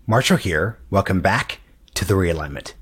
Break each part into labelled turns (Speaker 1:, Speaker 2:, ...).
Speaker 1: Marshall here. Welcome back to The Realignment.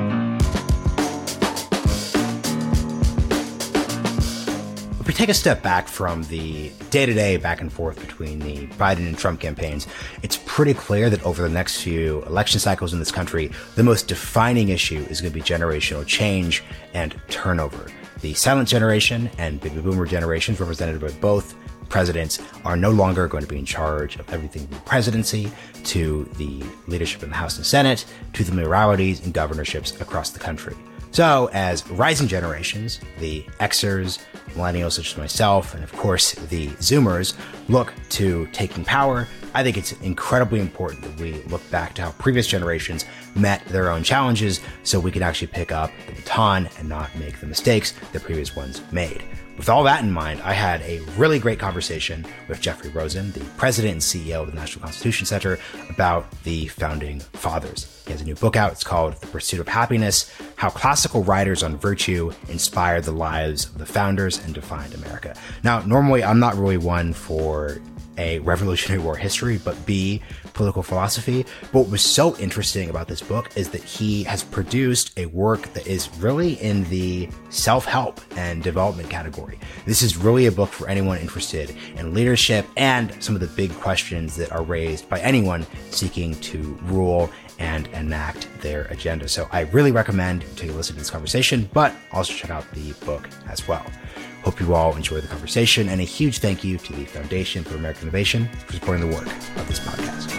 Speaker 1: If we take a step back from the day-to-day back and forth between the Biden and Trump campaigns, it's pretty clear that over the next few election cycles in this country, the most defining issue is going to be generational change and turnover. The silent generation and baby boomer generations, represented by both presidents, are no longer going to be in charge of everything from the presidency to the leadership in the House and Senate to the mayoralties and governorships across the country. So as rising generations, the Xers, millennials such as myself, and of course the Zoomers look to taking power, I think it's incredibly important that we look back to how previous generations met their own challenges so we can actually pick up the baton and not make the mistakes the previous ones made. With all that in mind, I had a really great conversation with Jeffrey Rosen, the president and CEO of the National Constitution Center, about the Founding Fathers. He has a new book out. It's called The Pursuit of Happiness: How Classical Writers on Virtue Inspired the Lives of the Founders and Defined America. Now, normally I'm not really one for A, Revolutionary War history, but B, political philosophy. But what was so interesting about this book is that he has produced a work that is really in the self-help and development category. This is really a book for anyone interested in leadership and some of the big questions that are raised by anyone seeking to rule and enact their agenda. So I really recommend to listen to this conversation, but also check out the book as well. Hope you all enjoy the conversation, and a huge thank you to the Foundation for American Innovation for supporting the work of this podcast.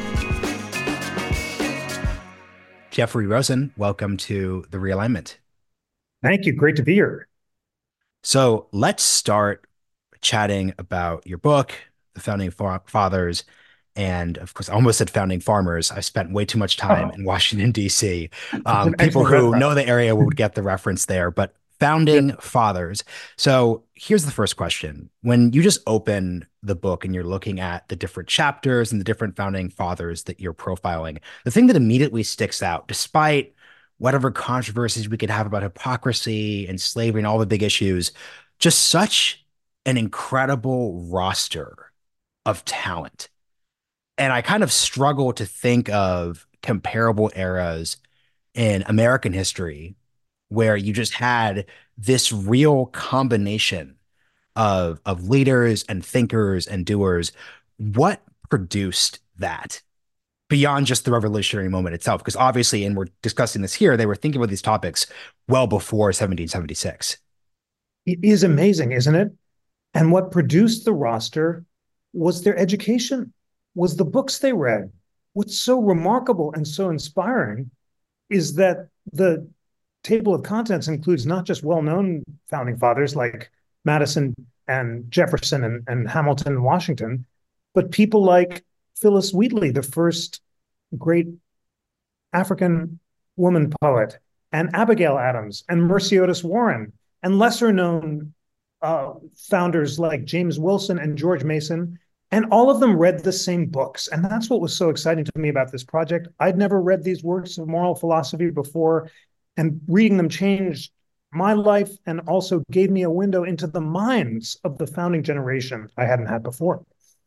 Speaker 1: Jeffrey Rosen, welcome to The Realignment.
Speaker 2: Thank you. Great to be here.
Speaker 1: So let's start chatting about your book, The Founding Fathers, and of course, I almost said Founding Farmers. I spent way too much time in Washington, D.C. People who know the area would get the reference there, but Founding Fathers. So here's the first question. When you just open the book and you're looking at the different chapters and the different founding fathers that you're profiling, the thing that immediately sticks out, despite whatever controversies we could have about hypocrisy and slavery and all the big issues, just such an incredible roster of talent. And I kind of struggle to think of comparable eras in American history where you just had this real combination of leaders and thinkers and doers. What produced that beyond just the revolutionary moment itself? Because obviously, and we're discussing this here, they were thinking about these topics well before 1776.
Speaker 2: It is amazing, isn't it? And what produced the roster was their education, was the books they read. What's so remarkable and so inspiring is that the table of contents includes not just well-known founding fathers like Madison and Jefferson and Hamilton and Washington, but people like Phyllis Wheatley, the first great African woman poet, and Abigail Adams and Mercy Otis Warren, and lesser-known founders like James Wilson and George Mason. And all of them read the same books. And that's what was so exciting to me about this project. I'd never read these works of moral philosophy before, and reading them changed my life and also gave me a window into the minds of the founding generation I hadn't had before.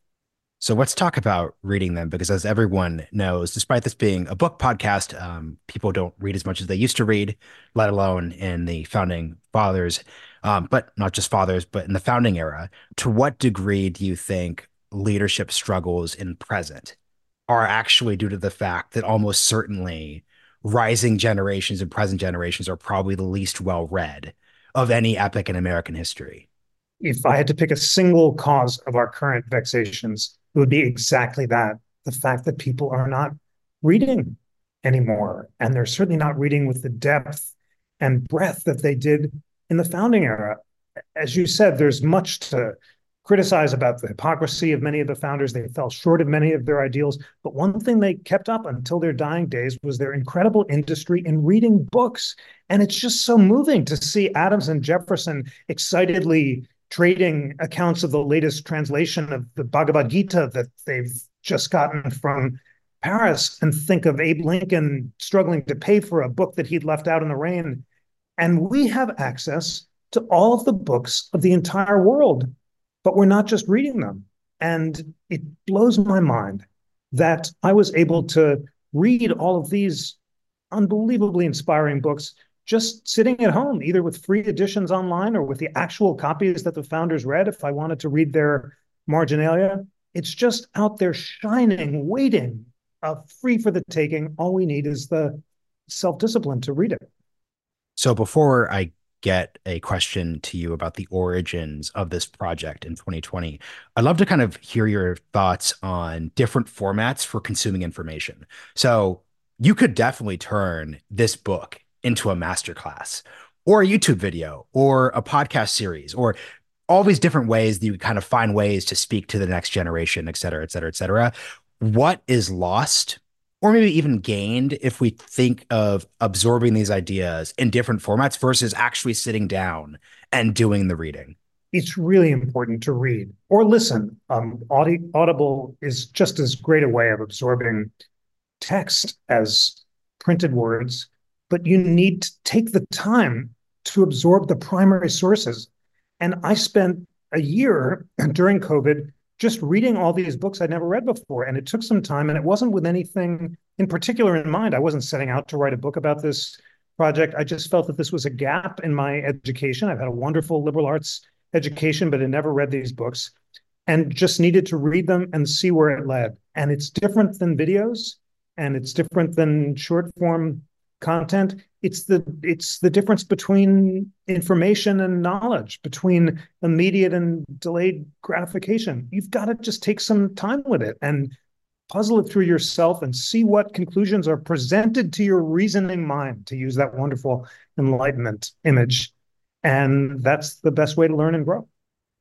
Speaker 1: So let's talk about reading them, because as everyone knows, despite this being a book podcast, people don't read as much as they used to read, let alone in the founding fathers, but not just fathers, but in the founding era. To what degree do you think leadership struggles in present are actually due to the fact that almost certainly rising generations and present generations are probably the least well-read of any epoch in American history?
Speaker 2: If I had to pick a single cause of our current vexations, it would be exactly that. The fact that people are not reading anymore. And they're certainly not reading with the depth and breadth that they did in the founding era. As you said, there's much to criticize about the hypocrisy of many of the founders. They fell short of many of their ideals. But one thing they kept up until their dying days was their incredible industry in reading books. And it's just so moving to see Adams and Jefferson excitedly trading accounts of the latest translation of the Bhagavad Gita that they've just gotten from Paris, and think of Abe Lincoln struggling to pay for a book that he'd left out in the rain. And we have access to all of the books of the entire world, but we're not just reading them. And it blows my mind that I was able to read all of these unbelievably inspiring books just sitting at home, either with free editions online or with the actual copies that the founders read if I wanted to read their marginalia. It's just out there shining, waiting, free for the taking. All we need is the self-discipline to read it.
Speaker 1: So before I get a question to you about the origins of this project in 2020, I'd love to kind of hear your thoughts on different formats for consuming information. So you could definitely turn this book into a masterclass or a YouTube video or a podcast series or all these different ways that you kind of find ways to speak to the next generation, et cetera, et cetera, et cetera. What is lost or maybe even gained if we think of absorbing these ideas in different formats versus actually sitting down and doing the reading?
Speaker 2: It's really important to read or listen. Audible is just as great a way of absorbing text as printed words, but you need to take the time to absorb the primary sources. And I spent a year during COVID just reading all these books I'd never read before. And it took some time, and it wasn't with anything in particular in mind. I wasn't setting out to write a book about this project. I just felt that this was a gap in my education. I've had a wonderful liberal arts education, but I never read these books and just needed to read them and see where it led. And it's different than videos, and it's different than short form content. It's the difference between information and knowledge, between immediate and delayed gratification. You've got to just take some time with it and puzzle it through yourself and see what conclusions are presented to your reasoning mind, to use that wonderful Enlightenment image. And that's the best way to learn and grow.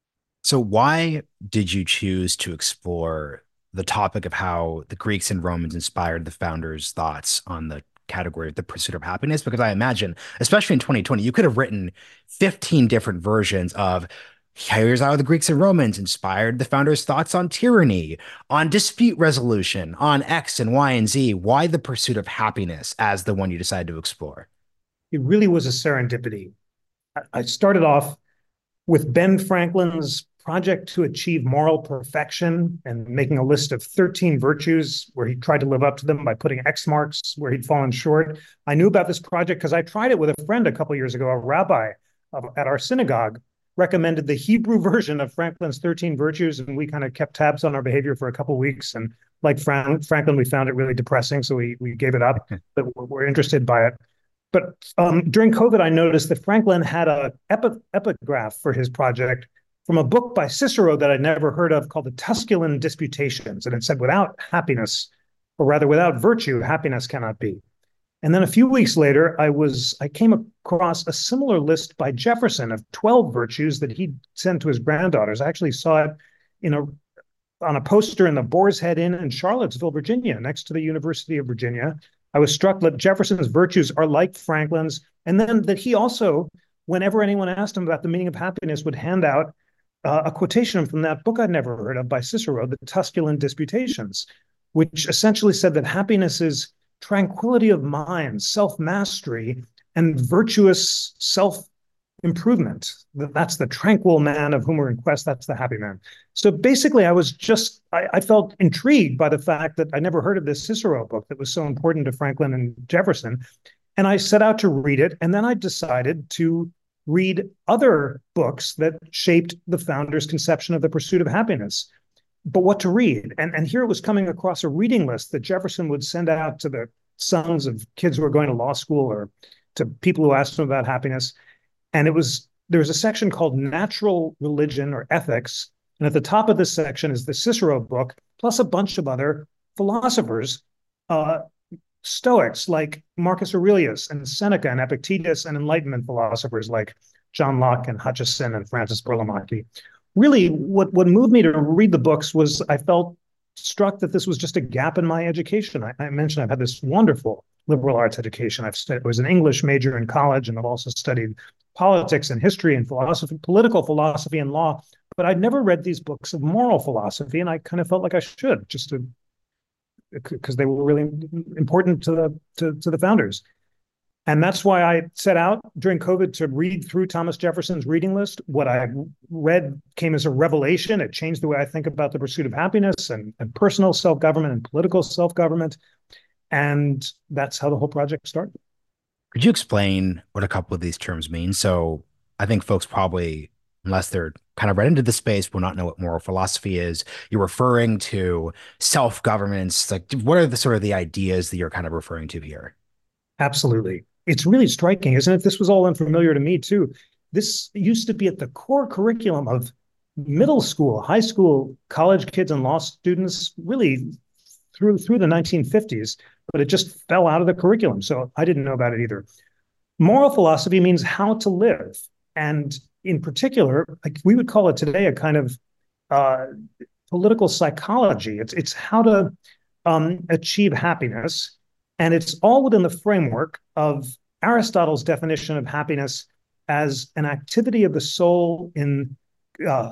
Speaker 1: So why did you choose to explore the topic of how the Greeks and Romans inspired the founders' thoughts on the category of the pursuit of happiness? Because I imagine, especially in 2020, you could have written 15 different versions of here's how the Greeks and Romans inspired the founders' thoughts on tyranny, on dispute resolution, on X and Y and Z. Why the pursuit of happiness as the one you decided to explore?
Speaker 2: It really was a serendipity. I started off with Ben Franklin's project to achieve moral perfection and making a list of 13 virtues where he tried to live up to them by putting X marks where he'd fallen short. I knew about this project because I tried it with a friend a couple of years ago. A rabbi at our synagogue recommended the Hebrew version of Franklin's 13 virtues, and we kind of kept tabs on our behavior for a couple of weeks. And like Franklin, we found it really depressing, so we gave it up, but we're interested by it. But during COVID, I noticed that Franklin had an epigraph for his project from a book by Cicero that I'd never heard of called the Tusculan Disputations. And it said, without happiness, or rather without virtue, happiness cannot be. And then a few weeks later, I came across a similar list by Jefferson of 12 virtues that he'd sent to his granddaughters. I actually saw it on a poster in the Boar's Head Inn in Charlottesville, Virginia, next to the University of Virginia. I was struck that Jefferson's virtues are like Franklin's, and then that he also, whenever anyone asked him about the meaning of happiness, would hand out a quotation from that book I'd never heard of by Cicero, the Tusculan Disputations, which essentially said that happiness is tranquility of mind, self-mastery, and virtuous self-improvement. That's the tranquil man of whom we're in quest. That's the happy man. So basically, I felt intrigued by the fact that I never heard of this Cicero book that was so important to Franklin and Jefferson. And I set out to read it. And then I decided to read other books that shaped the founders' conception of the pursuit of happiness. But what to read? And here it was coming across a reading list that Jefferson would send out to the sons of kids who were going to law school or to people who asked him about happiness. And there was a section called Natural Religion or Ethics. And at the top of this section is the Cicero book, plus a bunch of other philosophers, Stoics like Marcus Aurelius and Seneca and Epictetus, and Enlightenment philosophers like John Locke and Hutcheson and Francis Burlamaqui. Really, what moved me to read the books was I felt struck that this was just a gap in my education. I mentioned I've had this wonderful liberal arts education. I was an English major in college, and I've also studied politics and history and philosophy, political philosophy and law, but I'd never read these books of moral philosophy, and I kind of felt like I should, just because they were really important to the founders. And that's why I set out during COVID to read through Thomas Jefferson's reading list. What I read came as a revelation. It changed the way I think about the pursuit of happiness and personal self-government and political self-government. And that's how the whole project started.
Speaker 1: Could you explain what a couple of these terms mean? So I think folks probably, unless they're kind of read into the space, will not know what moral philosophy is. You're referring to self-governance. Like, what are the sort of the ideas that you're kind of referring to here?
Speaker 2: Absolutely. It's really striking, isn't it? This was all unfamiliar to me too. This used to be at the core curriculum of middle school, high school, college kids, and law students, really through the 1950s, but it just fell out of the curriculum. So I didn't know about it either. Moral philosophy means how to live. And in particular, like we would call it today a kind of uh, political psychology. It's how to achieve happiness, and it's all within the framework of Aristotle's definition of happiness as an activity of the soul uh,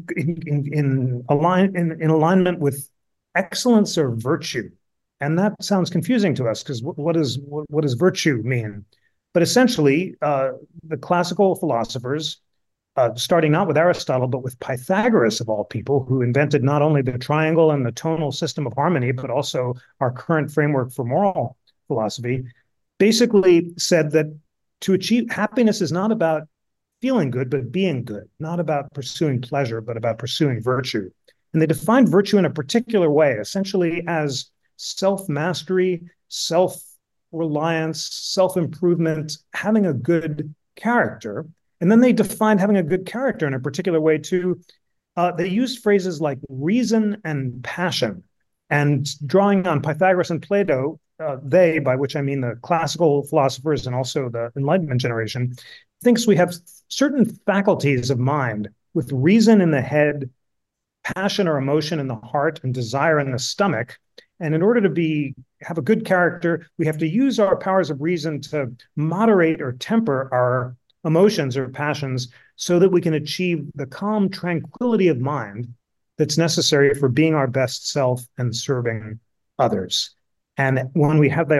Speaker 2: in alignment with excellence or virtue. And that sounds confusing to us because what does virtue mean? But essentially, the classical philosophers, starting not with Aristotle, but with Pythagoras, of all people, who invented not only the triangle and the tonal system of harmony, but also our current framework for moral philosophy, basically said that to achieve happiness is not about feeling good, but being good, not about pursuing pleasure, but about pursuing virtue. And they defined virtue in a particular way, essentially as self mastery, self reliance, self improvement, having a good character. And then they defined having a good character in a particular way too. They used phrases like reason and passion. And drawing on Pythagoras and Plato, they, by which I mean the classical philosophers and also the Enlightenment generation, thinks we have certain faculties of mind with reason in the head, passion or emotion in the heart, and desire in the stomach. And in order to have a good character, we have to use our powers of reason to moderate or temper our emotions or passions so that we can achieve the calm tranquility of mind that's necessary for being our best self and serving others. And when we have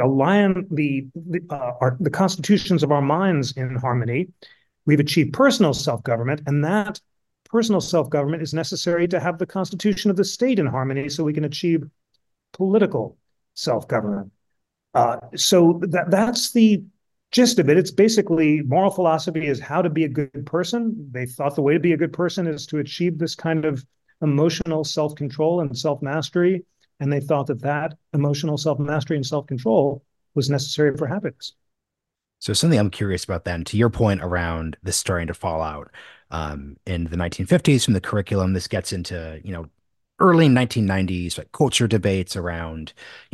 Speaker 2: the constitutions of our minds in harmony, we've achieved personal self-government, and that personal self-government is necessary to have the constitution of the state in harmony so we can achieve political self-government. So that's the gist of it. It's basically moral philosophy is how to be a good person. They thought the way to be a good person is to achieve this kind of emotional self-control and self-mastery. And they thought that emotional self-mastery and self-control was necessary for happiness.
Speaker 1: So something I'm curious about then, to your point around this starting to fall out in the 1950s from the curriculum, this gets into, early 1990s, like culture debates around,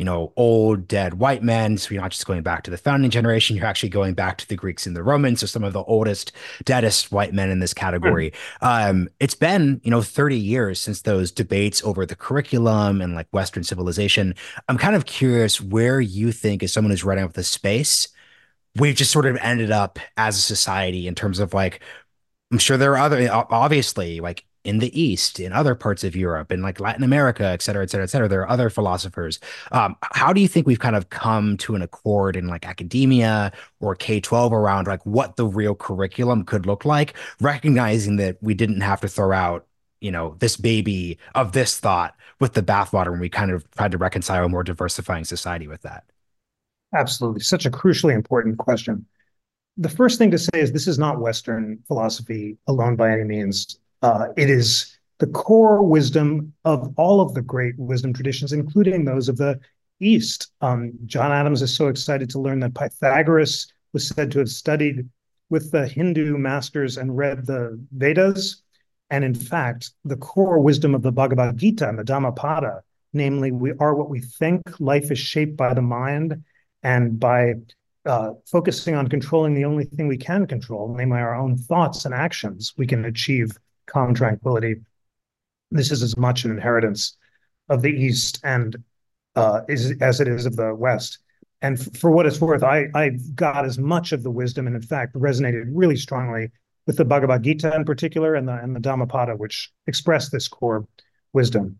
Speaker 1: old dead white men. So you're not just going back to the founding generation, you're actually going back to the Greeks and the Romans. So some of the oldest, deadest white men in this category. It's been, 30 years since those debates over the curriculum and like Western civilization. I'm kind of curious where you think, as someone who's writing up the space, we've just sort of ended up as a society in terms of like, I'm sure there are other, obviously, like in the East, in other parts of Europe, in like Latin America, et cetera, et cetera, et cetera. There are other philosophers. How do you think we've kind of come to an accord in like academia or K-12 around like what the real curriculum could look like, recognizing that we didn't have to throw out, this baby of this thought with the bathwater when we kind of tried to reconcile a more diversifying society with that?
Speaker 2: Absolutely. Such a crucially important question. The first thing to say is this is not Western philosophy alone by any means. It is the core wisdom of all of the great wisdom traditions, including those of the East. John Adams is so excited to learn that Pythagoras was said to have studied with the Hindu masters and read the Vedas. And in fact, the core wisdom of the Bhagavad Gita and the Dhammapada, namely, we are what we think, life is shaped by the mind, and by focusing on controlling the only thing we can control, namely our own thoughts and actions, we can achieve calm tranquility. This is as much an inheritance of the East and as it is of the West. And for what it's worth, I got as much of the wisdom, and in fact resonated really strongly with the Bhagavad Gita in particular, and the Dhammapada, which express this core wisdom.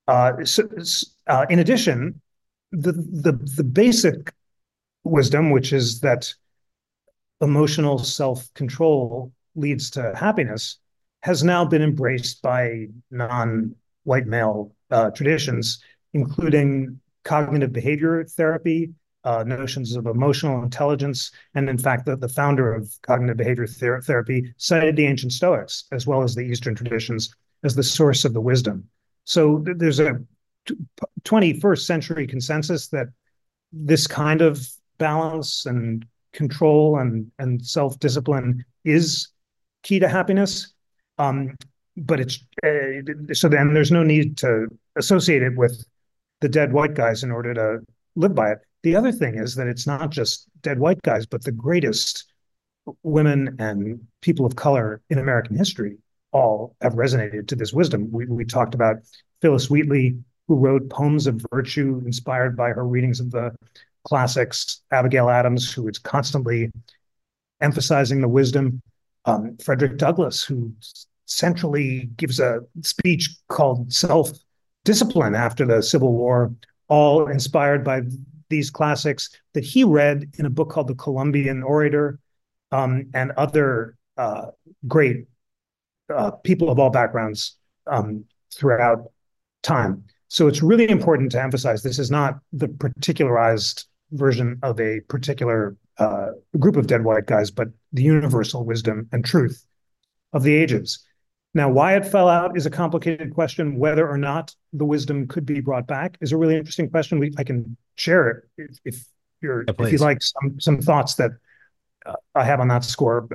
Speaker 2: In addition, the basic wisdom, which is that emotional self-control leads to happiness, has now been embraced by non-white male traditions, including cognitive behavior therapy, notions of emotional intelligence. And in fact, the founder of cognitive behavior therapy cited the ancient Stoics as well as the Eastern traditions as the source of the wisdom. So there's a 21st century consensus that this kind of balance and control and self-discipline is key to happiness. But it's so then there's no need to associate it with the dead white guys in order to live by it. The other thing is that it's not just dead white guys, but the greatest women and people of color in American history all have resonated to this wisdom. We talked about Phyllis Wheatley, who wrote poems of virtue inspired by her readings of the classics, Abigail Adams, who is constantly emphasizing the wisdom, Frederick Douglass, who centrally gives a speech called Self-Discipline after the Civil War, all inspired by these classics that he read in a book called The Columbian Orator, and other great people of all backgrounds throughout time. So it's really important to emphasize this is not the particularized version of a particular group of dead white guys, but the universal wisdom and truth of the ages. Now, why it fell out is a complicated question. Whether or not the wisdom could be brought back is a really interesting question. I can share it if you'd like some thoughts that I have on that score,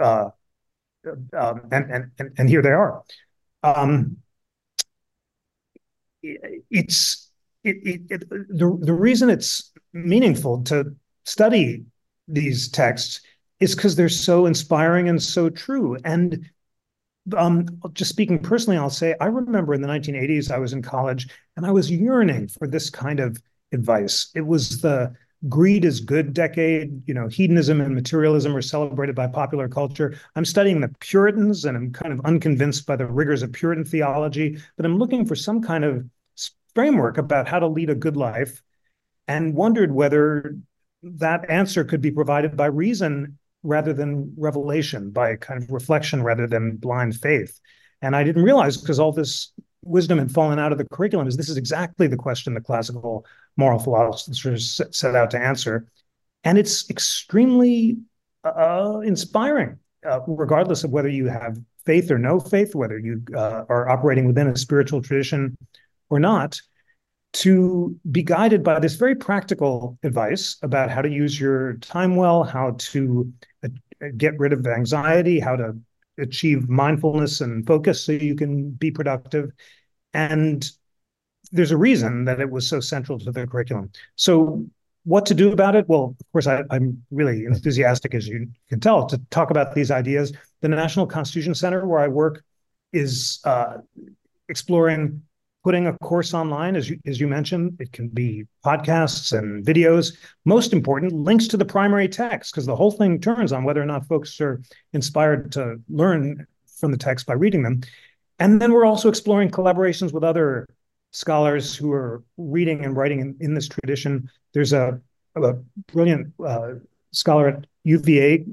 Speaker 2: and here they are. The reason it's meaningful to study these texts is because they're so inspiring and so true. And just speaking personally, I'll say I remember in the 1980s, I was in college and I was yearning for this kind of advice. It was the greed is good decade. Hedonism and materialism are celebrated by popular culture. I'm studying the Puritans and I'm kind of unconvinced by the rigors of Puritan theology, but I'm looking for some kind of framework about how to lead a good life, and wondered whether that answer could be provided by reason rather than revelation, by kind of reflection rather than blind faith. And I didn't realize, because all this wisdom had fallen out of the curriculum, this is exactly the question the classical moral philosophers set out to answer. And it's extremely inspiring, regardless of whether you have faith or no faith, whether you are operating within a spiritual tradition or not, to be guided by this very practical advice about how to use your time well, how to get rid of anxiety, how to achieve mindfulness and focus so you can be productive. And there's a reason that it was so central to the curriculum. So what to do about it? Well, of course, I'm really enthusiastic, as you can tell, to talk about these ideas. The National Constitution Center, where I work, is exploring putting a course online, as you mentioned. It can be podcasts and videos. Most important, links to the primary text, because the whole thing turns on whether or not folks are inspired to learn from the text by reading them. And then we're also exploring collaborations with other scholars who are reading and writing in this tradition. There's a brilliant scholar at UVA,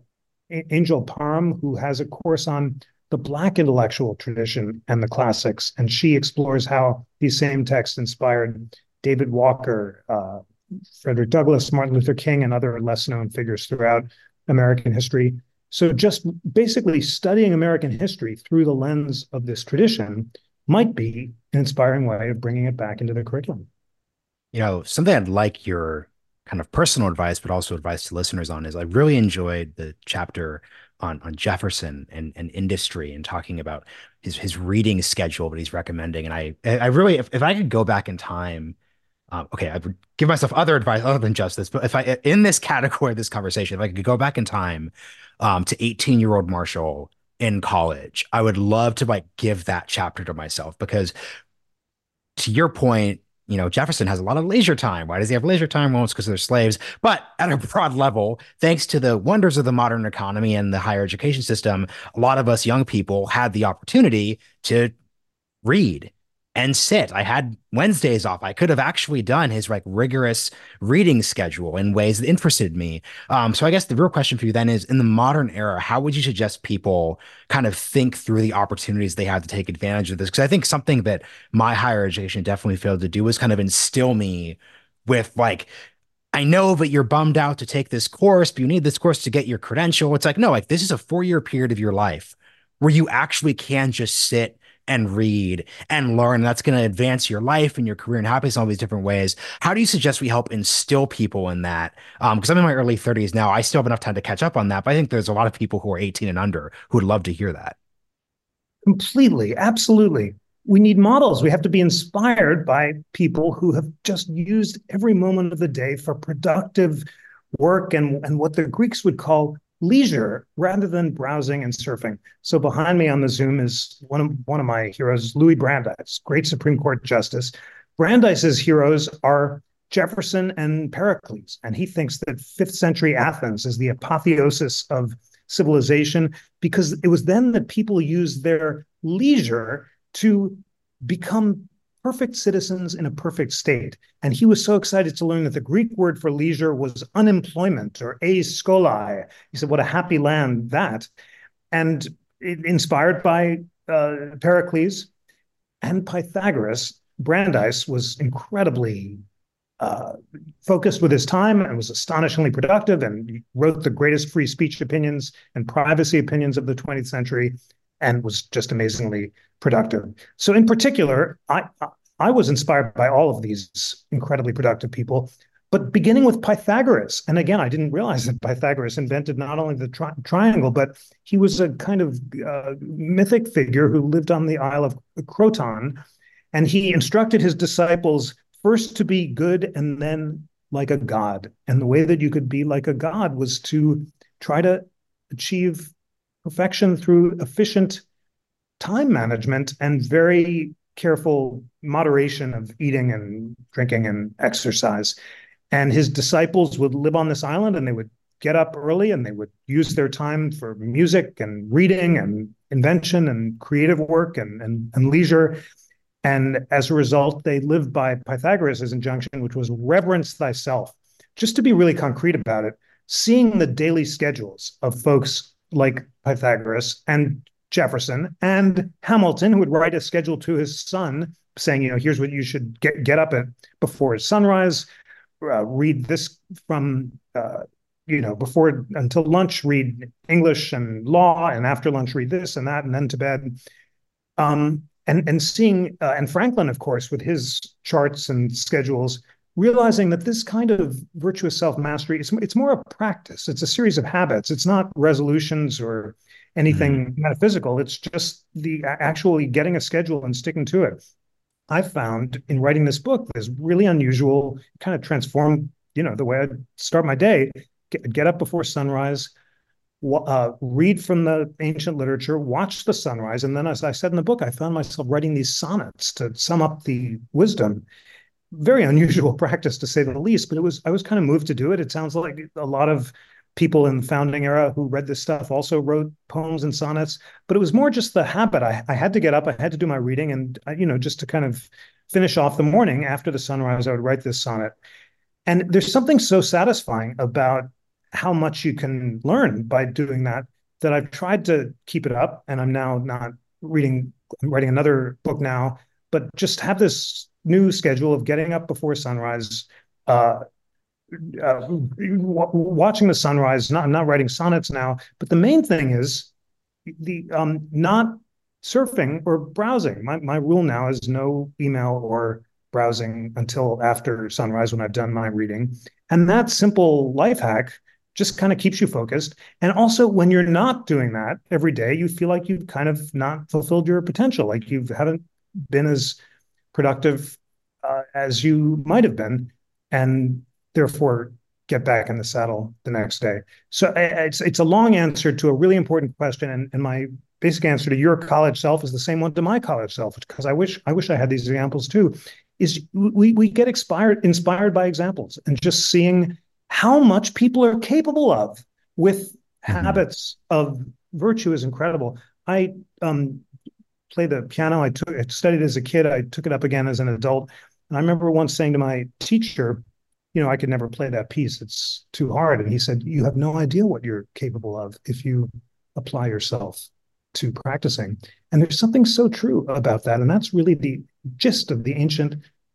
Speaker 2: Angel Parham, who has a course on the Black intellectual tradition and the classics, and she explores how these same texts inspired David Walker, Frederick Douglass, Martin Luther King, and other less-known figures throughout American history. So just basically studying American history through the lens of this tradition might be an inspiring way of bringing it back into the curriculum.
Speaker 1: Something I'd like your kind of personal advice, but also advice to listeners on, is I really enjoyed the chapter on Jefferson and industry, and talking about his reading schedule that he's recommending. And I really, if I could go back in time, okay, I would give myself other advice other than just this, but if I, in this category of this conversation, if I could go back in time to 18-year-old Marshall in college, I would love to give that chapter to myself, because to your point, Jefferson has a lot of leisure time. Why does he have leisure time? Well, it's because they're slaves. But at a broad level, thanks to the wonders of the modern economy and the higher education system, a lot of us young people had the opportunity to read and sit. I had Wednesdays off. I could have actually done his rigorous reading schedule in ways that interested me. So I guess the real question for you then is, in the modern era, how would you suggest people kind of think through the opportunities they have to take advantage of this? Because I think something that my higher education definitely failed to do was kind of instill me with like, I know that you're bummed out to take this course, but you need this course to get your credential. It's like, no, like this is a 4 year period of your life where you actually can just sit and read and learn. And that's going to advance your life and your career and happiness in all these different ways. How do you suggest we help instill people in that? Because I'm in my early 30s now. I still have enough time to catch up on that. But I think there's a lot of people who are 18 and under who would love to hear that.
Speaker 2: Completely, absolutely. We need models. We have to be inspired by people who have just used every moment of the day for productive work and what the Greeks would call leisure rather than browsing and surfing. So behind me on the Zoom is one of my heroes, Louis Brandeis, great Supreme Court justice. Brandeis's heroes are Jefferson and Pericles, and he thinks that 5th century Athens is the apotheosis of civilization because it was then that people used their leisure to become perfect citizens in a perfect state. And he was so excited to learn that the Greek word for leisure was unemployment, or skolai. He said, what a happy land that. And inspired by Pericles and Pythagoras, Brandeis was incredibly focused with his time and was astonishingly productive and wrote the greatest free speech opinions and privacy opinions of the 20th century and was just amazingly productive. So in particular, I was inspired by all of these incredibly productive people, but beginning with Pythagoras. And again, I didn't realize that Pythagoras invented not only the triangle, but he was a kind of mythic figure who lived on the Isle of Croton. And he instructed his disciples first to be good and then like a god. And the way that you could be like a god was to try to achieve perfection through efficient time management and very careful moderation of eating and drinking and exercise. And his disciples would live on this island and they would get up early and they would use their time for music and reading and invention and creative work and leisure. And as a result, they lived by Pythagoras' injunction, which was reverence thyself. Just to be really concrete about it, seeing the daily schedules of folks like Pythagoras and Jefferson and Hamilton, who would write a schedule to his son saying, here's what you should get up at before sunrise, read this from, before until lunch, read English and law, and after lunch, read this and that, and then to bed. And seeing, and Franklin, of course, with his charts and schedules, realizing that this kind of virtuous self-mastery, it's more a practice. It's a series of habits. It's not resolutions or anything metaphysical. It's just the actually getting a schedule and sticking to it. I found in writing this book, this really unusual, kind of transformed, the way I start my day, get up before sunrise, read from the ancient literature, watch the sunrise. And then, as I said in the book, I found myself writing these sonnets to sum up the wisdom. Very unusual practice, to say the least, but I was kind of moved to do it. It sounds like a lot of people in the founding era who read this stuff also wrote poems and sonnets, but it was more just the habit. I had to get up, I had to do my reading, and just to kind of finish off the morning after the sunrise, I would write this sonnet. And there's something so satisfying about how much you can learn by doing that I've tried to keep it up, and I'm now not reading. I'm writing another book now, but just have this new schedule of getting up before sunrise, watching the sunrise. I'm not writing sonnets now, but the main thing is the not surfing or browsing. My rule now is no email or browsing until after sunrise when I've done my reading. And that simple life hack just kind of keeps you focused. And also, when you're not doing that every day, you feel like you've kind of not fulfilled your potential, like you haven't been as productive as you might have been, and therefore get back in the saddle the next day. So it's a long answer to a really important question, and my basic answer to your college self is the same one to my college self, because I wish I had these examples too. Is we get inspired by examples, and just seeing how much people are capable of with habits of virtue is incredible. I play the piano. I studied as a kid. I took it up again as an adult. And I remember once saying to my teacher, I could never play that piece. It's too hard. And he said, you have no idea what you're capable of if you apply yourself to practicing. And there's something so true about that. And that's really the gist of the ancient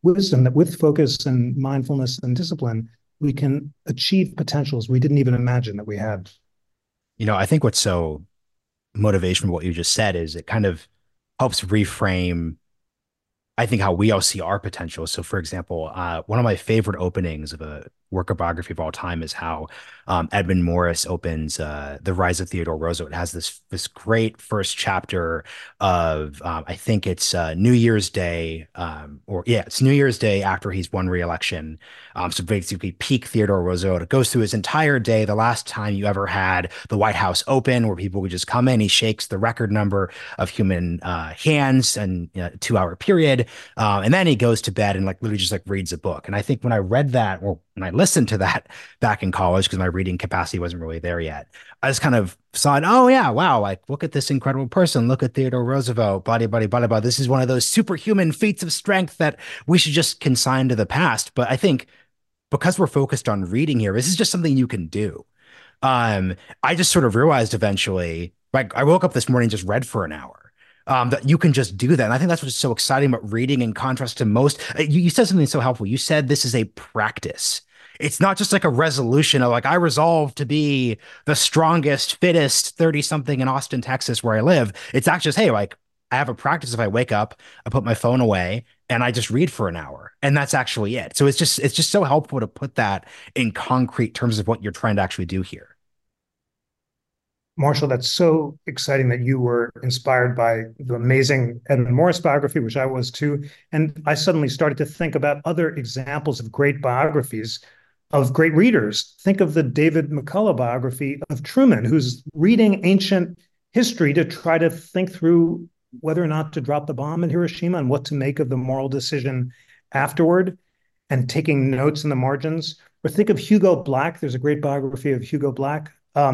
Speaker 2: wisdom that with focus and mindfulness and discipline, we can achieve potentials we didn't even imagine that we had.
Speaker 1: I think what's so motivational, what you just said, is it kind of helps reframe, I think, how we all see our potential. So, for example, one of my favorite openings of a work of biography of all time is how Edmund Morris opens The Rise of Theodore Roosevelt. It has this great first chapter of I think it's New Year's Day, or yeah, it's New Year's Day after he's won re-election. So basically, peak Theodore Roosevelt. It goes through his entire day, the last time you ever had the White House open, where people would just come in. He shakes the record number of human hands in a 2 hour period. And then he goes to bed and like literally just like reads a book. And I think when I read that, or when I listened to that back in college, because my reading capacity wasn't really there yet, I just kind of saw it. Oh yeah, wow! Like look at this incredible person. Look at Theodore Roosevelt. Blah blah blah blah. This is one of those superhuman feats of strength that we should just consign to the past. But I think because we're focused on reading here, this is just something you can do. Um, I just sort of realized eventually, like I woke up this morning, just read for an hour. That you can just do that. And I think that's what's so exciting about reading in contrast to most. You said something so helpful. You said this is a practice. It's not just like a resolution of like, I resolve to be the strongest, fittest 30 something in Austin, Texas, where I live. It's actually just, hey, like I have a practice. If I wake up, I put my phone away and I just read for an hour. And that's actually it. So it's just so helpful to put that in concrete terms of what you're trying to actually do here.
Speaker 2: Marshall, that's so exciting that you were inspired by the amazing Edmund Morris biography, which I was too. And I suddenly started to think about other examples of great biographies of great readers. Think of the David McCullough biography of Truman, who's reading ancient history to try to think through whether or not to drop the bomb in Hiroshima and what to make of the moral decision afterward, and taking notes in the margins. Or think of Hugo Black. There's a great biography of Hugo Black,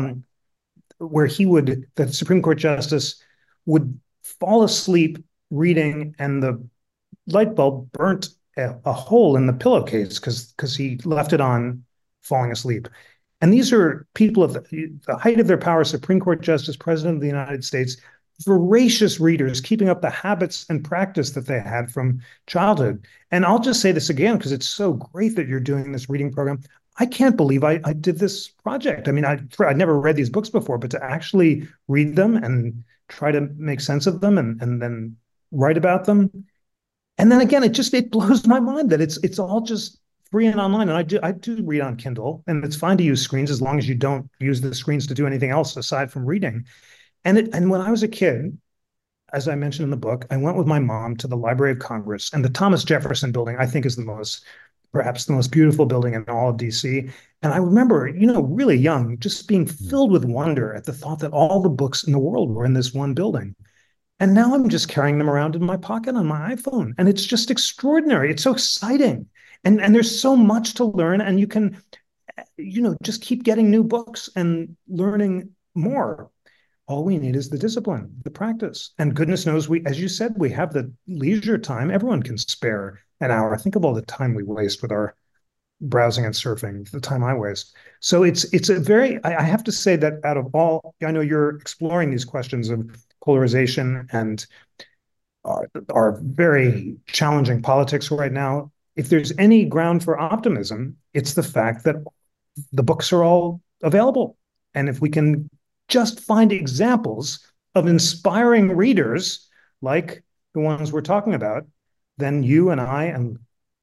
Speaker 2: where the Supreme Court justice would fall asleep reading, and the light bulb burnt a hole in the pillowcase because he left it on falling asleep. And these are people of the height of their power: Supreme Court justice, president of the United States, voracious readers, keeping up the habits and practice that they had from childhood. And I'll just say this again, because it's so great that you're doing this reading program. I can't believe I did this project. I mean, I'd never read these books before, but to actually read them and try to make sense of them, and then write about them. And then again, it blows my mind that it's all just free and online. And I do read on Kindle, and it's fine to use screens as long as you don't use the screens to do anything else aside from reading. And when I was a kid, as I mentioned in the book, I went with my mom to the Library of Congress, and the Thomas Jefferson Building, I think, is perhaps the most beautiful building in all of DC. And I remember, really young, just being filled with wonder at the thought that all the books in the world were in this one building. And now I'm just carrying them around in my pocket on my iPhone. And it's just extraordinary. It's so exciting. And there's so much to learn. And you can, just keep getting new books and learning more. All we need is the discipline, the practice. And goodness knows, as you said, we have the leisure time. Everyone can spare an hour. Think of all the time we waste with our browsing and surfing, the time I waste. So it's a very, I have to say that out of all, I know you're exploring these questions of polarization and our very challenging politics right now. If there's any ground for optimism, it's the fact that the books are all available. And if we can just find examples of inspiring readers like the ones we're talking about, then you and I, and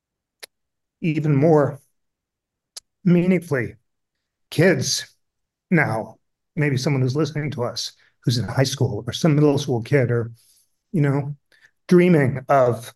Speaker 2: even more meaningfully, kids now, maybe someone who's listening to us who's in high school, or some middle school kid, or, dreaming of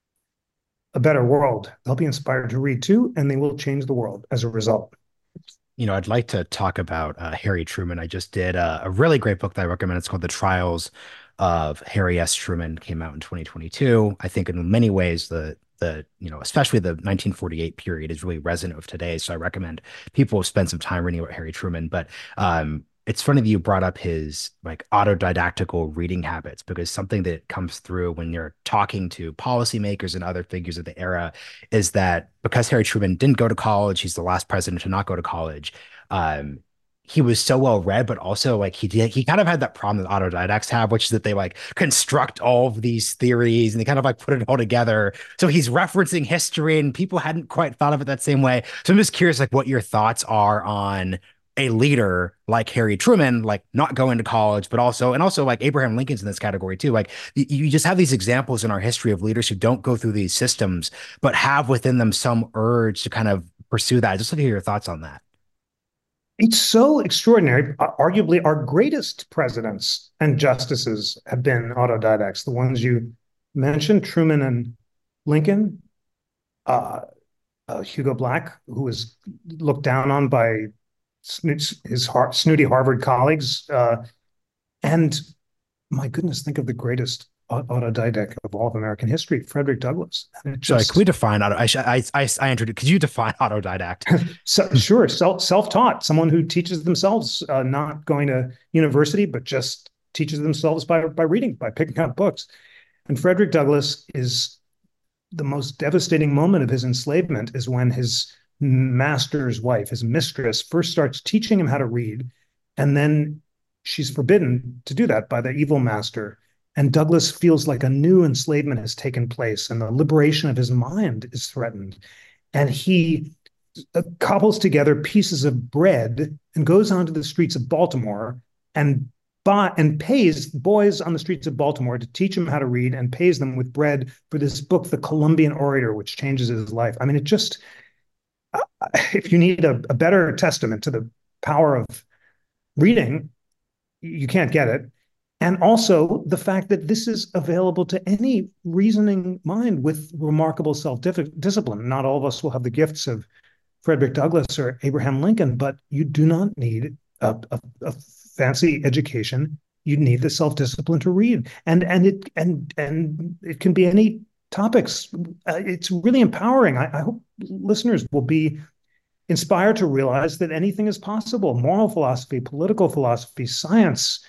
Speaker 2: a better world, they'll be inspired to read too, and they will change the world as a result.
Speaker 1: I'd like to talk about Harry Truman. I just did a really great book that I recommend. It's called The Trials of Harry S. Truman. Came out in 2022. I think in many ways especially the 1948 period is really resonant with today. So I recommend people spend some time reading about Harry Truman. But it's funny that you brought up his like autodidactical reading habits, because something that comes through when you're talking to policymakers and other figures of the era is that because Harry Truman didn't go to college, he's the last president to not go to college. Um, he was so well read, but also like he kind of had that problem that autodidacts have, which is that they like construct all of these theories and they kind of like put it all together. So he's referencing history and people hadn't quite thought of it that same way. So I'm just curious like what your thoughts are on a leader like Harry Truman, like not going to college, but also and also like Abraham Lincoln's in this category too. Like you just have these examples in our history of leaders who don't go through these systems, but have within them some urge to kind of pursue that. Just to hear your thoughts on that.
Speaker 2: It's so extraordinary. Arguably, our greatest presidents and justices have been autodidacts. The ones you mentioned, Truman and Lincoln, uh, Hugo Black, who was looked down on by his snooty Harvard colleagues, and my goodness, think of the greatest autodidact of all of American history, Frederick Douglass. And it
Speaker 1: Sorry, can we
Speaker 2: just
Speaker 1: define auto? I introduced. Could you define autodidact?
Speaker 2: sure self-taught, someone who teaches themselves, not going to university, but just teaches themselves by reading, by picking up books. And Frederick Douglass is the most devastating moment of his enslavement is when his master's wife, his mistress, first starts teaching him how to read, and then she's forbidden to do that by the evil master. And Douglass feels like a new enslavement has taken place and the liberation of his mind is threatened. And he cobbles together pieces of bread and goes onto the streets of Baltimore and pays boys on the streets of Baltimore to teach them how to read and pays them with bread for this book, The Columbian Orator, which changes his life. I mean, it just, if you need a better testament to the power of reading, you can't get it. And also the fact that this is available to any reasoning mind with remarkable self-discipline. Not all of us will have the gifts of Frederick Douglass or Abraham Lincoln, but you do not need a fancy education. You need the self-discipline to read, and it can be any topics. It's really empowering. I hope listeners will be inspired to realize that anything is possible. Moral philosophy, political philosophy, science,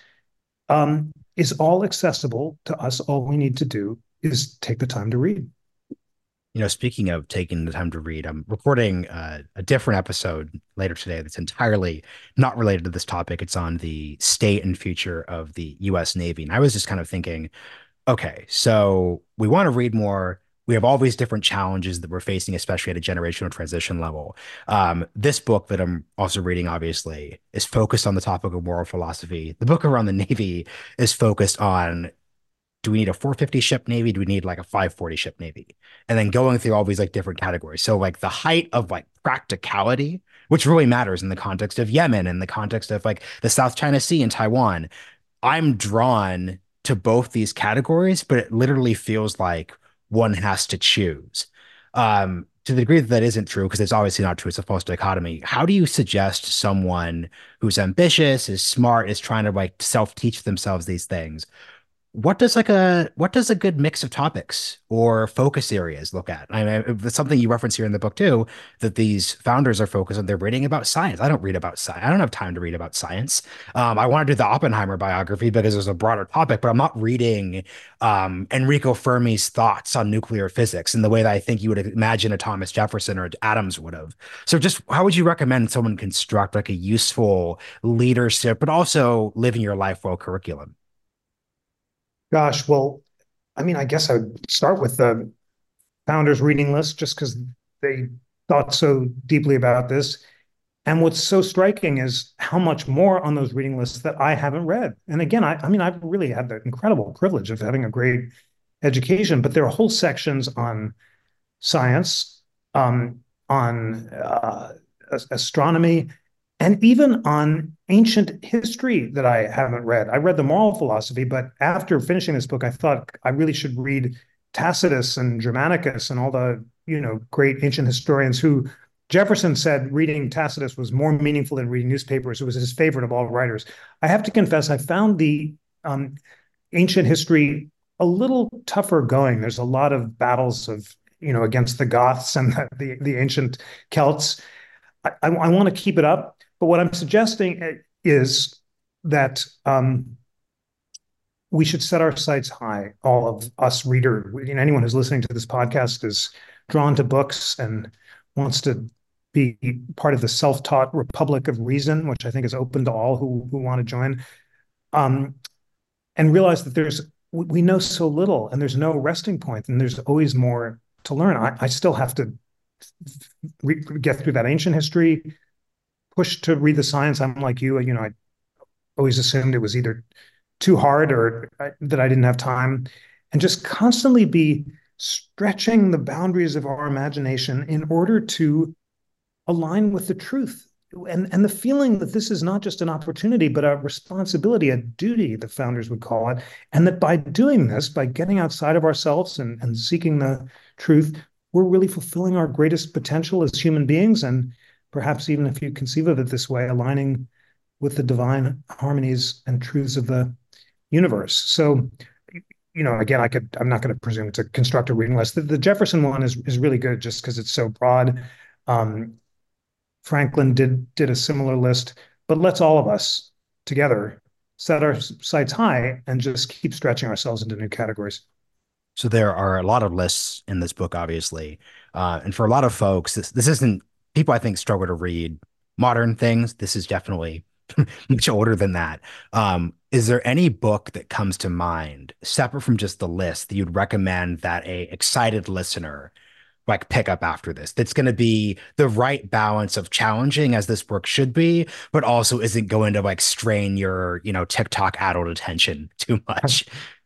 Speaker 2: is all accessible to us. All we need to do is take the time to read.
Speaker 1: Speaking of taking the time to read, I'm recording a different episode later today that's entirely not related to this topic. It's on the state and future of the U.S. Navy. And I was just kind of thinking, okay, so we want to read more. We have all these different challenges that we're facing, especially at a generational transition level. This book that I'm also reading, obviously, is focused on the topic of moral philosophy. The book around the Navy is focused on, do we need a 450 ship Navy? Do we need like a 540 ship Navy? And then going through all these like different categories. So like the height of like practicality, which really matters in the context of Yemen, in the context of like the South China Sea and Taiwan. I'm drawn to both these categories, but it literally feels like one has to choose. To the degree that that isn't true, because it's obviously not true, it's a false dichotomy. How do you suggest someone who's ambitious, is smart, is trying to like self-teach themselves these things, what does a good mix of topics or focus areas look at? I mean, it's something you reference here in the book too, that these founders are focused on. They're reading about science. I don't read about science. I don't have time to read about science. I want to do the Oppenheimer biography because there's a broader topic, but I'm not reading Enrico Fermi's thoughts on nuclear physics in the way that I think you would imagine a Thomas Jefferson or Adams would have. So just how would you recommend someone construct like a useful leadership, but also living your life well curriculum?
Speaker 2: Gosh, well, I mean, I guess I would start with the founders reading list just because they thought so deeply about this. And what's so striking is how much more on those reading lists that I haven't read. And again, I mean, I've really had the incredible privilege of having a great education, but there are whole sections on science, on astronomy, and even on ancient history that I haven't read. I read the moral philosophy, but after finishing this book, I thought I really should read Tacitus and Germanicus and all the great ancient historians who Jefferson said reading Tacitus was more meaningful than reading newspapers. It was his favorite of all writers. I have to confess, I found the ancient history a little tougher going. There's a lot of battles of against the Goths and the ancient Celts. I want to keep it up, but what I'm suggesting is that we should set our sights high. All of us reader, anyone who's listening to this podcast is drawn to books and wants to be part of the self-taught Republic of Reason, which I think is open to all who want to join, um, and realize that we know so little and there's no resting point and there's always more to learn. I still have to get through that ancient history, push to read the science. I'm like you, I always assumed it was either too hard or that I didn't have time, and just constantly be stretching the boundaries of our imagination in order to align with the truth. And the feeling that this is not just an opportunity, but a responsibility, a duty, the founders would call it. And that by doing this, by getting outside of ourselves and seeking the truth, we're really fulfilling our greatest potential as human beings. And perhaps even if you conceive of it this way, aligning with the divine harmonies and truths of the universe. So, again, I'm not going to presume to construct a reading list. The Jefferson one is really good just because it's so broad. Franklin did a similar list, but let's all of us together set our sights high and just keep stretching ourselves into new categories.
Speaker 1: So there are a lot of lists in this book, obviously. And for a lot of folks, this isn't, people I think struggle to read modern things. This is definitely much older than that. Is there any book that comes to mind, separate from just the list, that you'd recommend that a excited listener like pick up after this, that's going to be the right balance of challenging as this work should be, but also isn't going to like strain your, TikTok adult attention too much?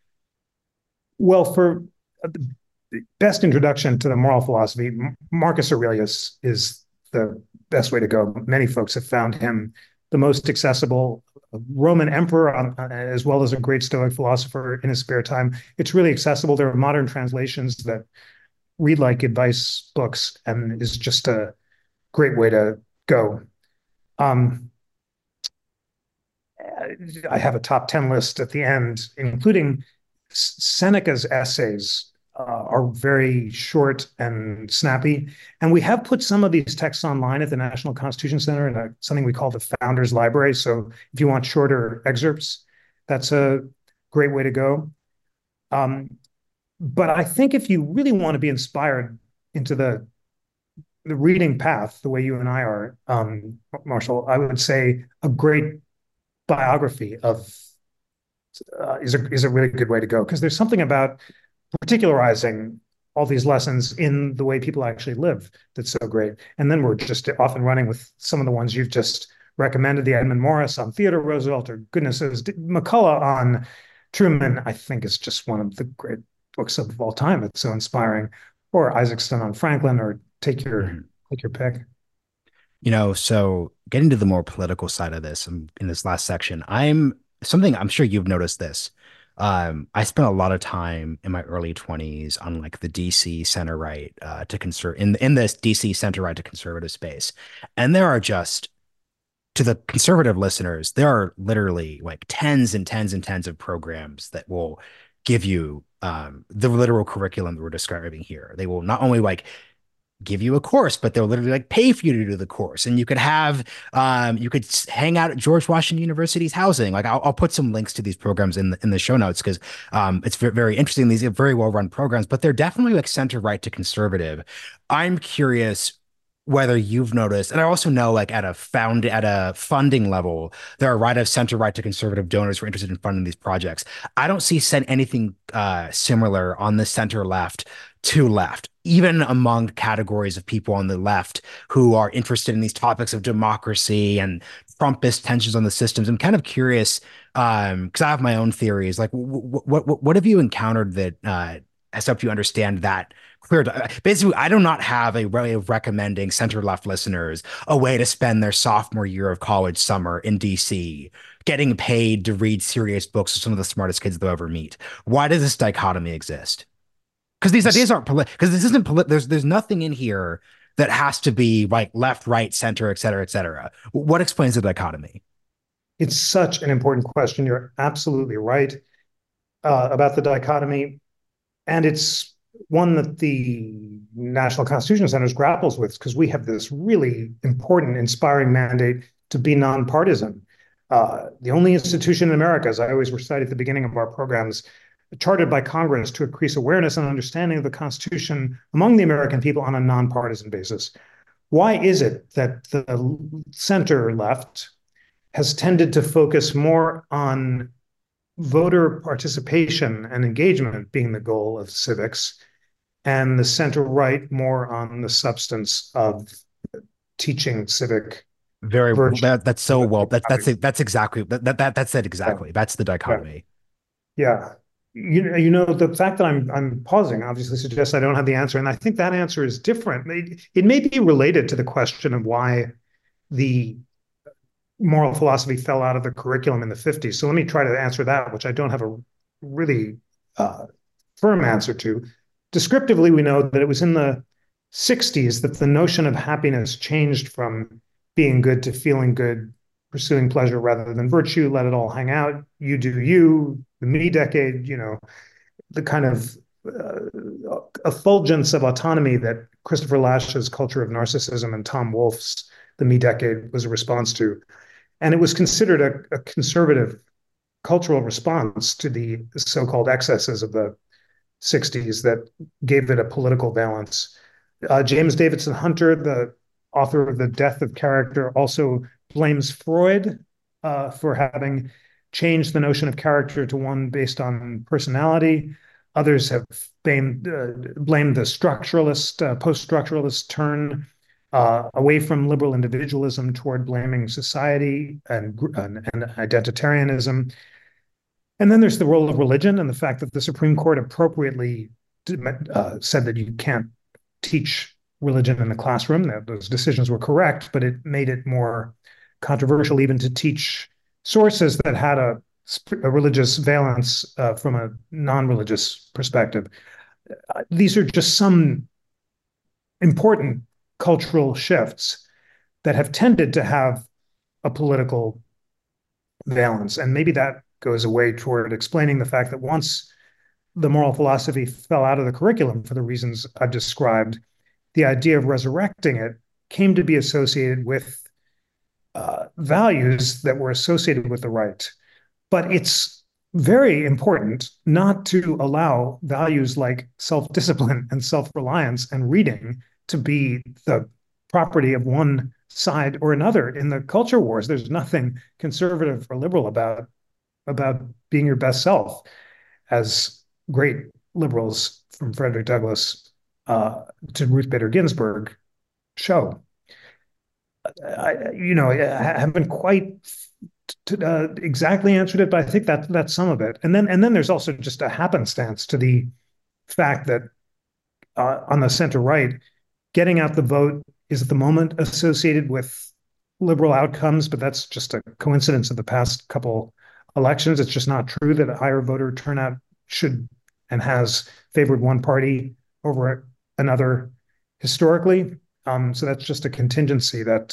Speaker 2: Well, for the best introduction to the moral philosophy, Marcus Aurelius is the best way to go. Many folks have found him the most accessible Roman emperor, as well as a great Stoic philosopher in his spare time. It's really accessible. There are modern translations that read like advice books and is just a great way to go. I have a top 10 list at the end, including Seneca's essays are very short and snappy. And we have put some of these texts online at the National Constitution Center in something we call the Founders Library. So if you want shorter excerpts, that's a great way to go. But I think if you really want to be inspired into the reading path, the way you and I are, Marshall, I would say a great biography of is a really good way to go, because there's something about particularizing all these lessons in the way people actually live that's so great. And then we're just off and running with some of the ones you've just recommended. The Edmund Morris on Theodore Roosevelt, or goodnesses, McCullough on Truman, I think is just one of the great books of all time. It's so inspiring. Or Isaacson on Franklin, or take your pick.
Speaker 1: So getting to the more political side of this in this last section, I'm sure you've noticed this. I spent a lot of time in my early 20s on like the DC center right in this DC center right to conservative space. And there are just, to the conservative listeners, there are literally like tens and tens and tens of programs that will give you the literal curriculum that we're describing here. They will not only like give you a course, but they'll literally like pay for you to do the course. And you could have, you could hang out at George Washington University's housing. Like I'll put some links to these programs in the show notes, because it's very interesting. These are very well run programs, but they're definitely like center right to conservative. I'm curious whether you've noticed, and I also know like at a funding level, there are right of center right to conservative donors who are interested in funding these projects. I don't see anything similar on the center left to left, even among categories of people on the left who are interested in these topics of democracy and Trumpist tensions on the systems. I'm kind of curious, because I have my own theories. Like, what have you encountered that has helped you understand that clear? Basically, I do not have a way of recommending center left listeners a way to spend their sophomore year of college summer in DC, getting paid to read serious books with some of the smartest kids they'll ever meet. Why does this dichotomy exist? Because these ideas aren't because this isn't there's nothing in here that has to be like left, right, center, et cetera, et cetera. What explains the dichotomy?
Speaker 2: It's such an important question. You're absolutely right about the dichotomy. And it's one that the National Constitution Center grapples with, because we have this really important, inspiring mandate to be nonpartisan. The only institution in America, as I always recite at the beginning of our programs, chartered by Congress to increase awareness and understanding of the Constitution among the American people on a nonpartisan basis. Why is it that the center left has tended to focus more on voter participation and engagement being the goal of civics, and the center right more on the substance of teaching civic
Speaker 1: Very
Speaker 2: virtue?
Speaker 1: that's so well that's exactly that's it
Speaker 2: Yeah,
Speaker 1: exactly. That's the
Speaker 2: yeah,
Speaker 1: dichotomy.
Speaker 2: yeah. The fact that I'm pausing obviously suggests I don't have the answer, and I think that answer is different. It may be related to the question of why the moral philosophy fell out of the curriculum in the 50s. So let me try to answer that, which I don't have a really uh, firm answer to. Descriptively, we know that it was in the 60s that the notion of happiness changed from being good to feeling good, pursuing pleasure rather than virtue, let it all hang out, you do you, the me decade, the kind of effulgence of autonomy that Christopher Lasch's Culture of Narcissism and Tom Wolfe's The Me Decade was a response to. And it was considered a conservative cultural response to the so-called excesses of the 60s that gave it a political valence. James Davidson Hunter, the author of The Death of Character, also blames Freud for having changed the notion of character to one based on personality. Others have blamed the structuralist, post-structuralist turn away from liberal individualism toward blaming society and identitarianism. And then there's the role of religion and the fact that the Supreme Court appropriately said that you can't teach religion in the classroom. That those decisions were correct, but it made it more controversial even to teach sources that had a religious valence from a non-religious perspective. These are just some important cultural shifts that have tended to have a political valence. And maybe that goes away toward explaining the fact that once the moral philosophy fell out of the curriculum for the reasons I've described, the idea of resurrecting it came to be associated with values that were associated with the right. But it's very important not to allow values like self-discipline and self-reliance and reading to be the property of one side or another in the culture wars. There's nothing conservative or liberal about being your best self, as great liberals from Frederick Douglass to Ruth Bader Ginsburg show. I haven't quite exactly answered it, but I think that's some of it. And then there's also just a happenstance to the fact that on the center right, getting out the vote is at the moment associated with liberal outcomes, but that's just a coincidence of the past couple elections. It's just not true that a higher voter turnout should and has favored one party over another historically. So that's just a contingency that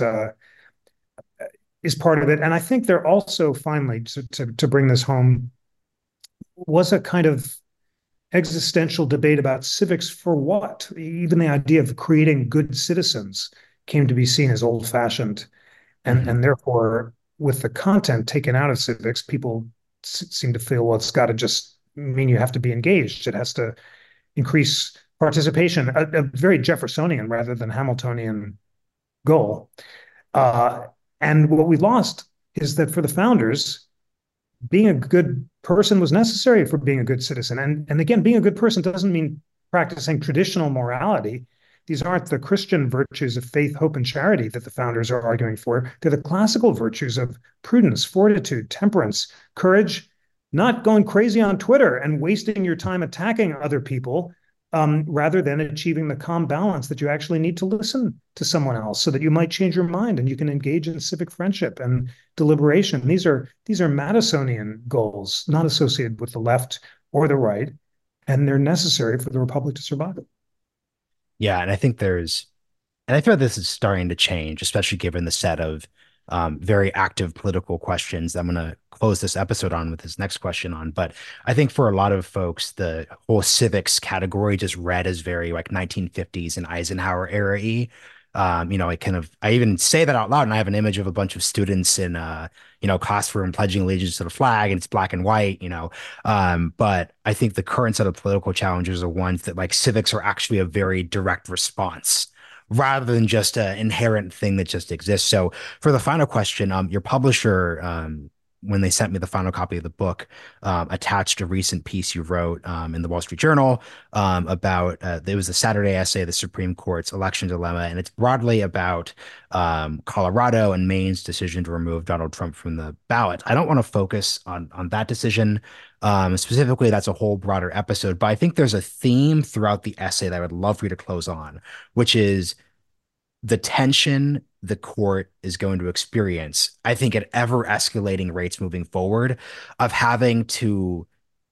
Speaker 2: is part of it. And I think there also, finally, to bring this home, was a kind of existential debate about civics for what? Even the idea of creating good citizens came to be seen as old-fashioned.
Speaker 1: Mhm.
Speaker 2: And therefore, with the content taken out of civics, people seem to feel, well, it's got to just mean you have to be engaged. It has to increase participation, a very Jeffersonian rather than Hamiltonian goal. Uh, and what we lost is that for the founders, being a good person was necessary for being a good citizen. And again, being a good person doesn't mean practicing traditional morality. These aren't the Christian virtues of faith, hope, and charity that the founders are arguing for. They're the classical virtues of prudence, fortitude, temperance, courage, not going crazy on Twitter and wasting your time attacking other people, rather than achieving the calm balance that you actually need to listen to someone else so that you might change your mind and you can engage in civic friendship and deliberation. These are Madisonian goals, not associated with the left or the right, and they're necessary for the republic to survive.
Speaker 1: Yeah, and I feel this is starting to change, especially given the set of very active political questions that I'm going to close this episode on with this next question on. But I think for a lot of folks, the whole civics category just read as very like 1950s and Eisenhower era y. I even say that out loud, and I have an image of a bunch of students in classroom pledging allegiance to the flag, and it's black and white. But I think the current set of political challenges are ones that like civics are actually a very direct response rather than just an inherent thing that just exists. So for the final question, your publisher, when they sent me the final copy of the book, attached a recent piece you wrote in the Wall Street Journal about it was a Saturday essay, the Supreme Court's election dilemma, and it's broadly about Colorado and Maine's decision to remove Donald Trump from the ballot. I don't want to focus on that decision. Specifically, that's a whole broader episode, but I think there's a theme throughout the essay that I would love for you to close on, which is the tension the court is going to experience, I think, at ever escalating rates moving forward, of having to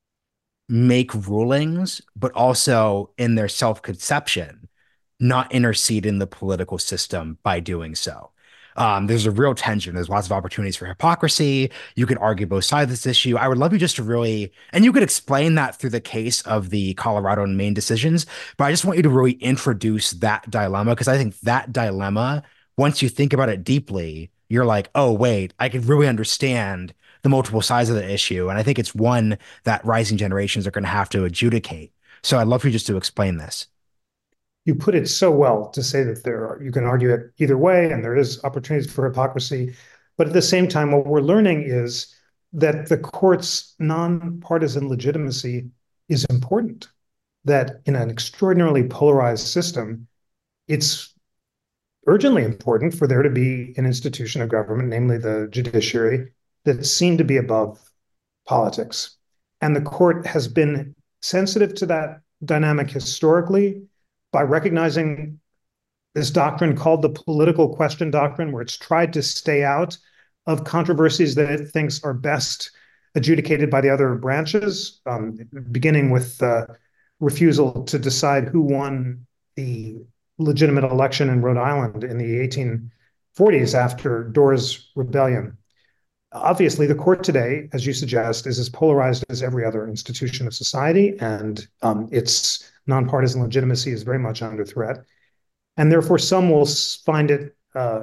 Speaker 1: make rulings, but also in their self conception, not intercede in the political system by doing so. There's a real tension. There's lots of opportunities for hypocrisy. You could argue both sides of this issue. I would love you just to really, and you could explain that through the case of the Colorado and Maine decisions, but I just want you to really introduce that dilemma, because I think that dilemma, once you think about it deeply, you're like, oh, wait, I could really understand the multiple sides of the issue. And I think it's one that rising generations are going to have to adjudicate. So I'd love for you just to explain this.
Speaker 2: You put it so well to say that you can argue it either way, and there is opportunities for hypocrisy. But at the same time, what we're learning is that the court's nonpartisan legitimacy is important. That in an extraordinarily polarized system, it's urgently important for there to be an institution of government, namely the judiciary, that's seen to be above politics. And the court has been sensitive to that dynamic historically by recognizing this doctrine called the political question doctrine, where it's tried to stay out of controversies that it thinks are best adjudicated by the other branches, beginning with the refusal to decide who won the legitimate election in Rhode Island in the 1840s after Dorr's Rebellion. Obviously, the court today, as you suggest, is as polarized as every other institution of society, and its nonpartisan legitimacy is very much under threat. And therefore, some will find it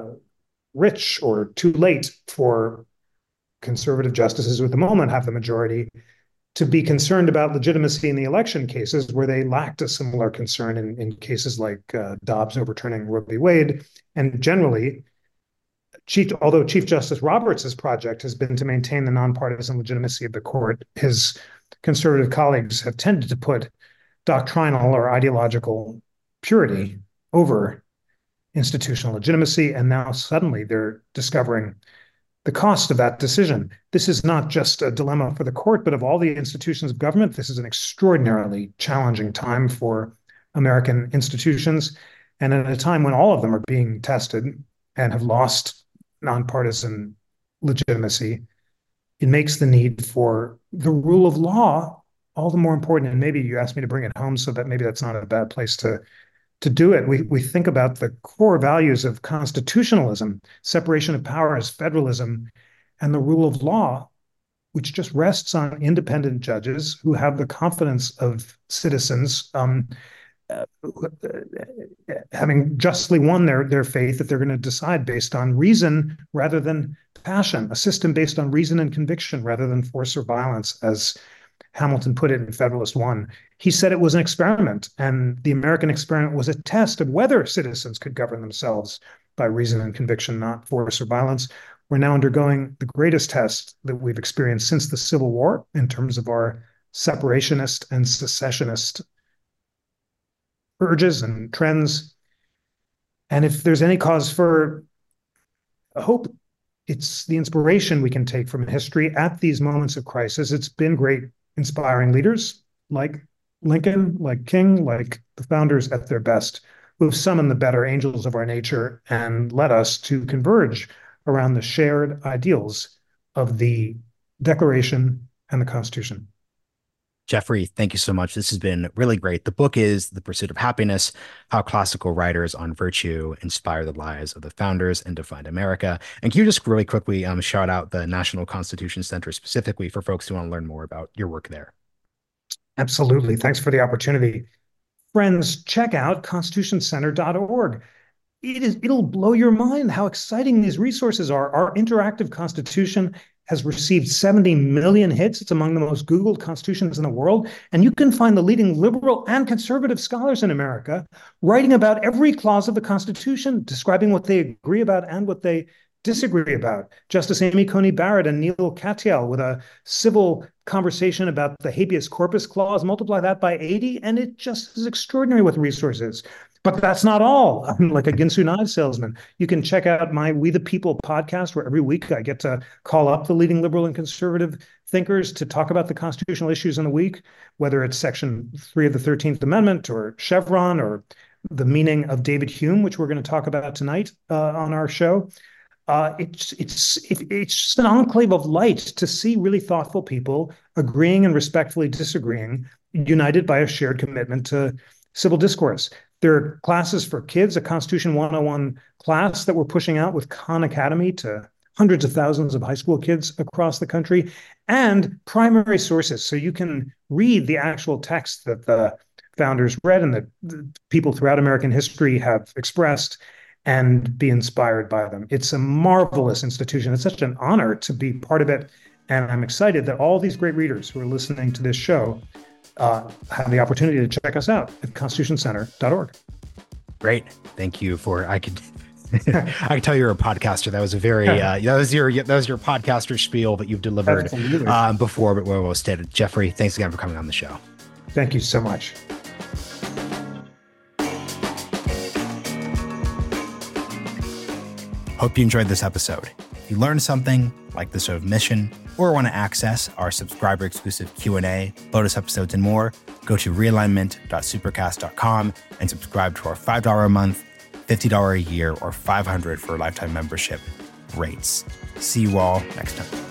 Speaker 2: rich or too late for conservative justices who at the moment have the majority to be concerned about legitimacy in the election cases where they lacked a similar concern in cases like Dobbs overturning Roe v. Wade. And generally, although Chief Justice Roberts' project has been to maintain the nonpartisan legitimacy of the court, his conservative colleagues have tended to put doctrinal or ideological purity over institutional legitimacy. And now suddenly they're discovering the cost of that decision. This is not just a dilemma for the court, but of all the institutions of government. This is an extraordinarily challenging time for American institutions. And at a time when all of them are being tested and have lost nonpartisan legitimacy, it makes the need for the rule of law all the more important. And maybe you asked me to bring it home, so that maybe that's not a bad place to do it. We think about the core values of constitutionalism, separation of powers, federalism, and the rule of law, which just rests on independent judges who have the confidence of citizens, having justly won their faith, that they're going to decide based on reason rather than passion, a system based on reason and conviction rather than force or violence, as Hamilton put it in Federalist One. He said it was an experiment, and the American experiment was a test of whether citizens could govern themselves by reason and conviction, not force or violence. We're now undergoing the greatest test that we've experienced since the Civil War in terms of our separationist and secessionist urges and trends. And if there's any cause for hope, it's the inspiration we can take from history at these moments of crisis. It's been great inspiring leaders like Lincoln, like King, like the founders at their best, who have summoned the better angels of our nature and led us to converge around the shared ideals of the Declaration and the Constitution.
Speaker 1: Jeffrey, thank you so much. This has been really great. The book is The Pursuit of Happiness: How Classical Writers on Virtue Inspire the Lives of the Founders and Defined America. And can you just really quickly shout out the National Constitution Center specifically for folks who want to learn more about your work there?
Speaker 2: Absolutely. Thanks for the opportunity. Friends, check out constitutioncenter.org. It'll blow your mind how exciting these resources are. Our interactive constitution has received 70 million hits. It's among the most Googled constitutions in the world. And you can find the leading liberal and conservative scholars in America writing about every clause of the Constitution, describing what they agree about and what they disagree about. Justice Amy Coney Barrett and Neil Katyal with a civil conversation about the habeas corpus clause, multiply that by 80, and it just is extraordinary with resources. But that's not all. I'm like a Ginsu knife salesman. You can check out my We the People podcast, where every week I get to call up the leading liberal and conservative thinkers to talk about the constitutional issues in the week, whether it's Section 3 of the 13th Amendment or Chevron or the meaning of David Hume, which we're going to talk about tonight on our show. It's just an enclave of light to see really thoughtful people agreeing and respectfully disagreeing, united by a shared commitment to civil discourse. There are classes for kids, a Constitution 101 class that we're pushing out with Khan Academy to hundreds of thousands of high school kids across the country, and primary sources. So you can read the actual text that the founders read and that the people throughout American history have expressed and be inspired by them. It's a marvelous institution. It's such an honor to be part of it. And I'm excited that all these great readers who are listening to this show have the opportunity to check us out at constitutioncenter.org.
Speaker 1: Great. Thank you I could tell you're a podcaster. That was a very, that was your podcaster spiel that you've delivered before, but well stated. Jeffrey, thanks again for coming on the show.
Speaker 2: Thank you so much.
Speaker 1: Hope you enjoyed this episode. If you learned something, like the show of mission, or want to access our subscriber-exclusive Q&A, bonus episodes, and more, go to realignment.supercast.com and subscribe to our $5 a month, $50 a year, or $500 for a lifetime membership rates. See you all next time.